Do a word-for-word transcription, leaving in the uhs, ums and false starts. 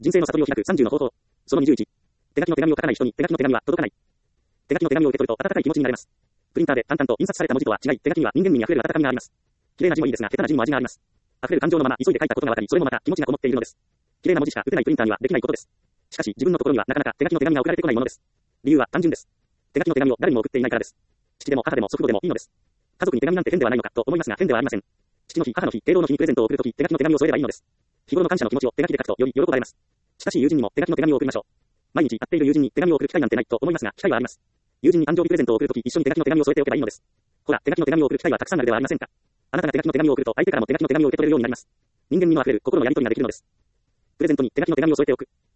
人生の悟りを開くさんじゅうの方法。そのにじゅういち。手書きの手紙を書かない人に手書きの手紙は届かない。手書きの手紙を受け取ると温かい気持ちになれます。プリンターで淡々と印刷された文字とは違い、手書きには人間味に溢れる温かみがあります。綺麗な字もいいですが、下手な字にも味があります。溢れる感情のまま急いで書いたことがわかり、それもまた気持ちがこもっているのです。綺麗な文字しか打てないプリンターにはできないことです。しかし自分のところにはなかなか手書きの手紙が送られてこないものです。理由は単純です。手書きの手紙を誰にも送っていないからです。父でも母でも祖父母でもいいのです。家族に手紙なんて変ではないのかと思いますが変ではありません。父の日、母の日、敬老の日にプレゼントを送るとき、手書きの手紙を添えればいいのです。日頃の感謝の気持ちを手書きで書くとより喜ばれます。親しい友人にも手書きの手紙を送りましょう。毎日会っている友人に手紙を送る機会なんてないと思いますが、機会はあります。友人に誕生日プレゼントを送るとき、一緒に手書きの手紙を添えておけばいいのです。ほら、手書きの手紙を送る機会はたくさんあるではありませんか。あなたが手書きの手紙を送ると、相手からも手書きの手紙を受け取れるようになります。人間味のあふれる心のやり取りができるのです。プレゼントに手書きの手紙を添えておく。